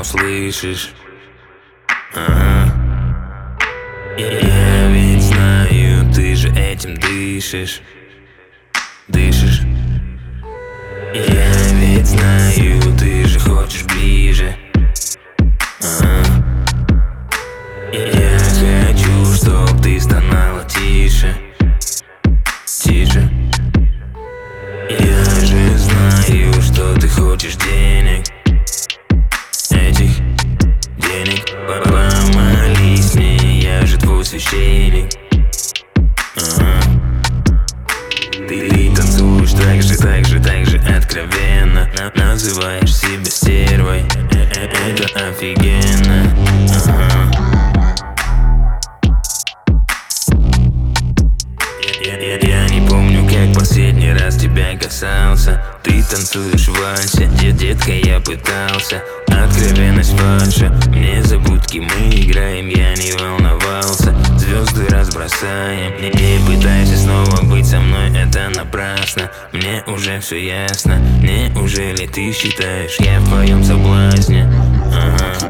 услышишь. Ага. Я ведь знаю, ты же этим дышишь. Дышишь. Я ведь знаю, ты же хочешь ближе. Ага. Я хочу, чтоб ты стонала тише. Тише. Я же знаю, что ты хочешь денег. Этих денег. Помолись мне, я же твой священник. Ага. Ты танцуешь так же откровенно. Называешь себя стервой. Это офигенно. Ага. Я не помню, как последний раз тебя касался. Ты танцуешь в вальсе, детка, я пытался. Откровенность фальша, мне забудки мы играем, я не волновался. Звезды разбросаем, не пытайся снова быть со мной, это напрасно. Мне уже все ясно, неужели ты считаешь, я в твоем соблазне? Ага.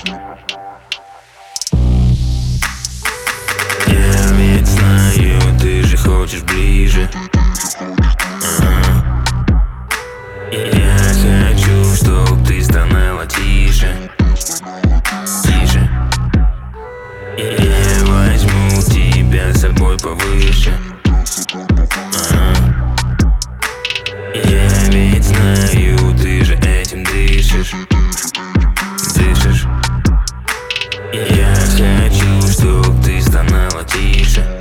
Я ведь знаю, ты же хочешь ближе. Ага. Я хочу, чтоб ты стонала тише. Тише. Я возьму тебя с собой повыше. Ага. Я ведь знаю, ты же этим дышишь. Дышишь. Я хочу, чтоб ты стонала тише.